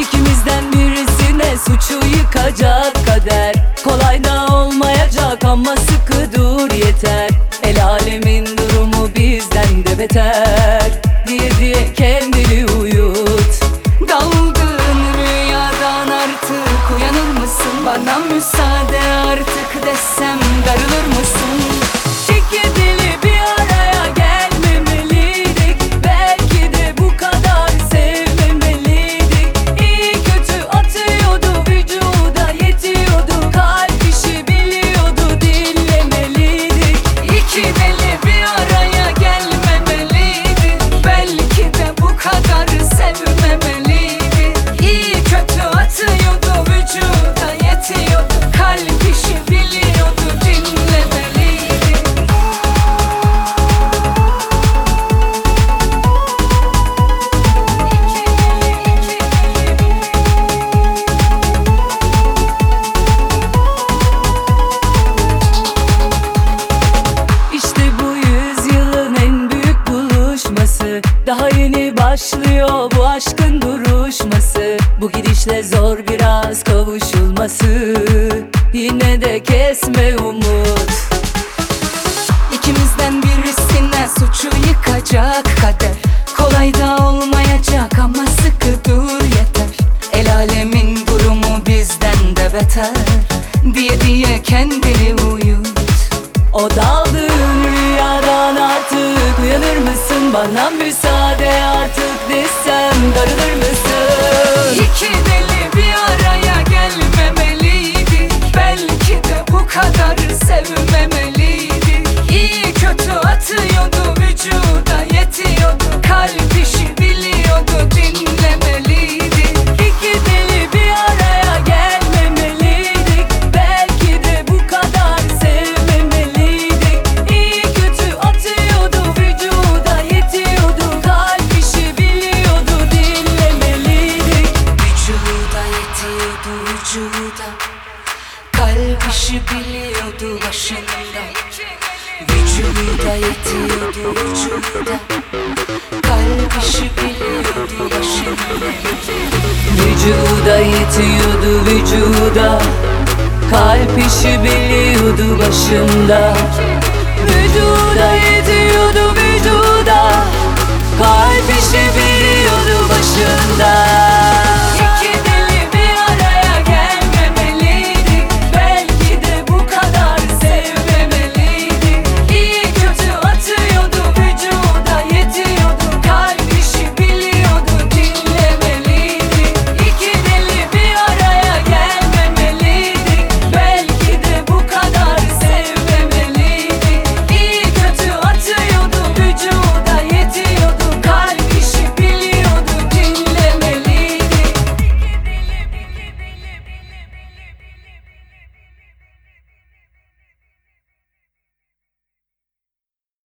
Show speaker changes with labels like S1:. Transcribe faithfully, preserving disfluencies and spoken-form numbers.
S1: İkimizden birisine suçu yıkacak kader. Kolay da olmayacak ama sıkı dur yeter. El alemin durumu bizden de beter diye diye kendini uyut. Dalgın rüyadan artık uyanır mısın? Bana müsaade artık desem darılır mısın? Çekidili bir araya gelmemeliydik. Belki de bu kadar sevmemeliydik. İyi kötü atıyordu vücuda yetiyordu. Kalp işi biliyordu dinlemeliydik. İki deli bir araya gelmemeliydi. Belki de bu kadar sevmemeliydi. İyi kötü atıyordu vücuda yetiyordu. Kalp işi biliyordu dinlemeliydi. İşte bu yüzyılın en büyük buluşması. Daha yeni başlıyor bu aşkın duruşması. Bu gidişle zor biraz kavuşulması. Yine de kesme umut. İkimizden birisine suçu yıkacak kader. Kolay da olmayacak ama sıkı dur yeter. El alemin durumu bizden de beter diye diye kendini uyut. O daldığın rüyadan artık uyanır mısın? Bana müsaade artık desem darılır mısın? İki deli bir araya gelmemeliydi. Belki de bu kadar sevmemeliydi. İyi kötü atıyordu vücuda yetiyordu. Kalp işi biliyordu dinlemeliydi. İki deli bir araya gelmemeliydik. Belki de bu kadar sevmemeliydik. İyi kötü atıyordu vücuda yetiyordu. Kalp işi biliyordu dinlemeliydik. Vücuda yetiyordu vücuda. Kalp işi biliyordu başında. Vücuda yetiyordu vücuda. Kalp işi biliyordu başında. Vücuda yetiyordu vücuda. Kalp işi biliyordu başında. Vücuda yetiyordu